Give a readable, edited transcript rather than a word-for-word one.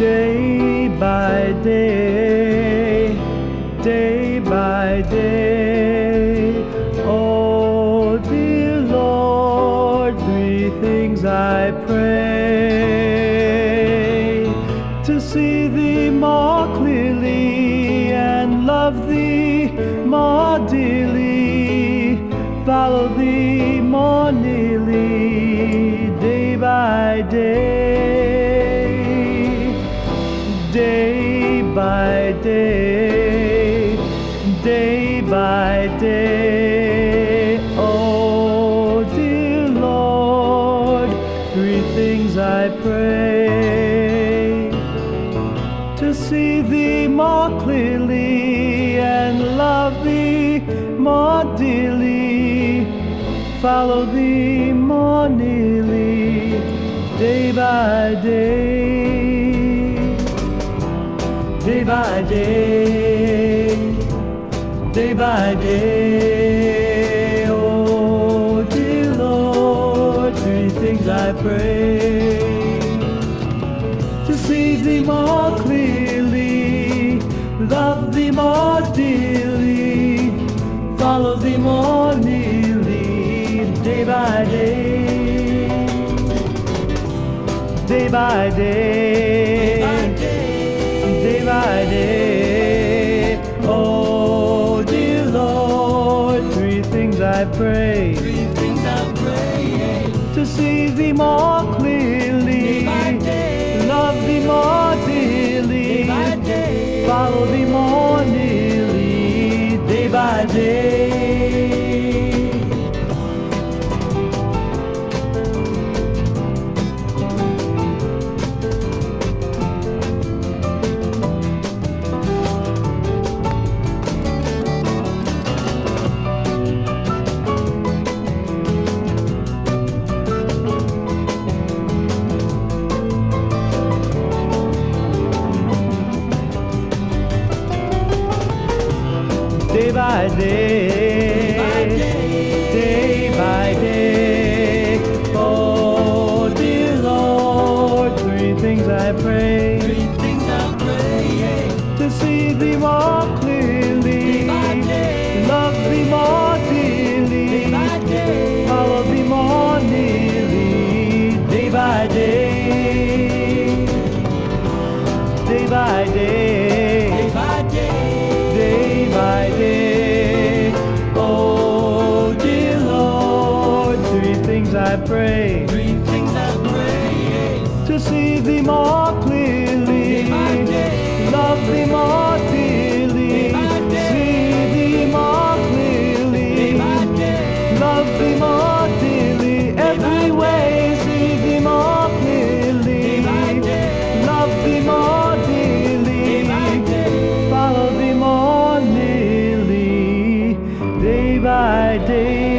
day by day, day by day. Oh, dear Lord, three things I pray: to see Thee more clearly and love Thee more dearly, follow Thee more nearly, day by day, day by day, day by day. Oh, dear Lord, three things I pray: to see Thee more clearly and love Thee more dearly, follow Thee more nearly, day by day, day by day, day by day. Oh, dear Lord, three things I pray: to see Thee more clearly, love Thee more dearly, follow Thee more nearly, day by day, day by day, day by day. Oh, dear Lord, three things I pray: to see Thee more clearly, love Thee more dearly, follow Thee more nearly, day by day. Day by day, day by day. Oh, dear Lord, three things I pray: to see Thee more clearly, love Thee more dearly, follow Thee more nearly, day by day, day by day, day by day. Oh, dear Lord, three things I pray: to see Thee more clearly, love Thee more dearly, see Thee more clearly, love Thee more dearly, every way see Thee more clearly, love Thee more dearly, follow Thee more nearly, day by day.